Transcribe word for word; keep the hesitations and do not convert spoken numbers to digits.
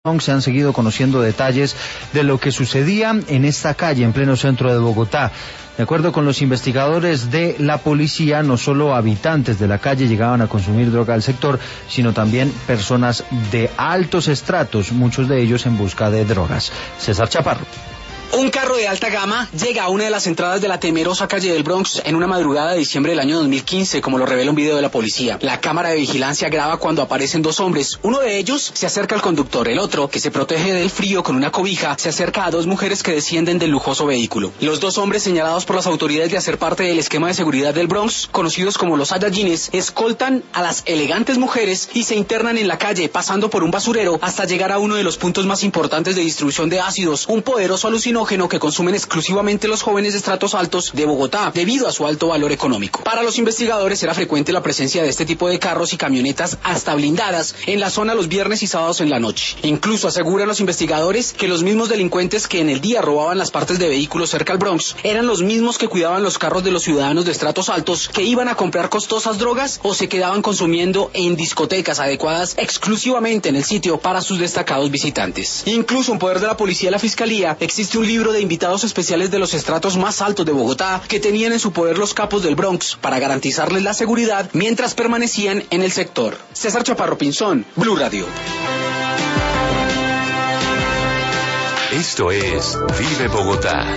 Se han seguido conociendo detalles de lo que sucedía en esta calle en pleno centro de Bogotá. De acuerdo con los investigadores de la policía, no solo habitantes de la calle llegaban a consumir droga al sector, sino también personas de altos estratos, muchos de ellos en busca de drogas. César Chaparro. Un carro de alta gama llega a una de las entradas de la temerosa calle del Bronx en una madrugada de diciembre del año dos mil quince, como lo revela un video de la policía. La cámara de vigilancia graba cuando aparecen dos hombres. Uno de ellos se acerca al conductor, el otro, que se protege del frío con una cobija, se acerca a dos mujeres que descienden del lujoso vehículo. Los dos hombres, señalados por las autoridades de hacer parte del esquema de seguridad del Bronx, conocidos como los Saiyajines, escoltan a las elegantes mujeres y se internan en la calle, pasando por un basurero hasta llegar a uno de los puntos más importantes de distribución de ácidos, un poderoso alucinógeno que consumen exclusivamente los jóvenes de estratos altos de Bogotá, debido a su alto valor económico. Para los investigadores era frecuente la presencia de este tipo de carros y camionetas hasta blindadas en la zona los viernes y sábados en la noche. Incluso aseguran los investigadores que los mismos delincuentes que en el día robaban las partes de vehículos cerca al Bronx eran los mismos que cuidaban los carros de los ciudadanos de estratos altos que iban a comprar costosas drogas o se quedaban consumiendo en discotecas adecuadas exclusivamente en el sitio para sus destacados visitantes. Incluso en poder de la policía y la fiscalía existe un libro de invitados especiales de los estratos más altos de Bogotá que tenían en su poder los capos del Bronx para garantizarles la seguridad mientras permanecían en el sector. César Chaparro Pinzón, Blue Radio. Esto es Vive Bogotá.